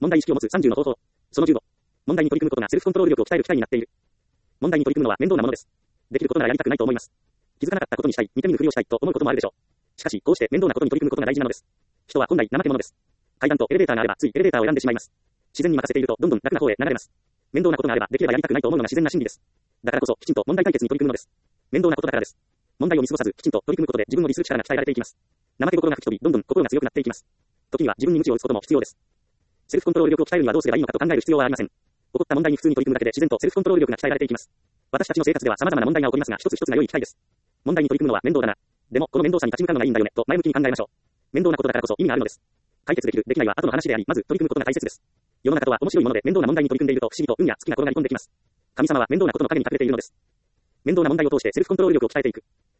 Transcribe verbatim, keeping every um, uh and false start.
問題意識を持つさんじゅうの方法。そのじゅうご。問題に取り組むことがセルフコントロール力を鍛える機会になっている。問題に取り組むのは面倒なものです。できることならやりたくないと思います。気づかなかったことにしたい、見て見ぬふりをしたいと思うこともあるでしょう。しかし、こうして面倒なことに取り組むことが大事なのです。人は本来怠け者です。階段とエレベーターがあれば、ついエレベーターを選んでしまいます。自然に任せていると、どんどん楽な方へ流れます。面倒なことがあれば、できればやりたくないと思うのが自然な心理です。だからこそ、きちんと問題解決に取り組むのです。面倒なことだからです。問題を見過ごさず、きちんと取り組むことで自分を律する力が鍛えられていきます。怠け心が吹き飛び、どんどん心が強くなっていきます。時には自分に鞭を打つことも必要です。セルフコントロール力を鍛えるにはどうすればいいのかと考える必要はありません。起こった問題に普通に取り組むだけで自然とセルフコントロール力が鍛えられていきます。私たちの生活では様々な問題が起こりますが、一つ一つが良い機会です。問題に取り組むのは面倒だな。でも、この面倒さに立ち向かうのがいいんだよね、と前向きに考えましょう。面倒なことだからこそ意味があるのです。解決できる、できないは後の話であり、まず取り組むことが大切です。世の中とは面白いもので面倒な問題に取り組んでいると不思議と運や月が転がり込んできます。神様は面倒なことの陰に隠れているのです。面倒な問題を通してセルフコントロール力を鍛えていく。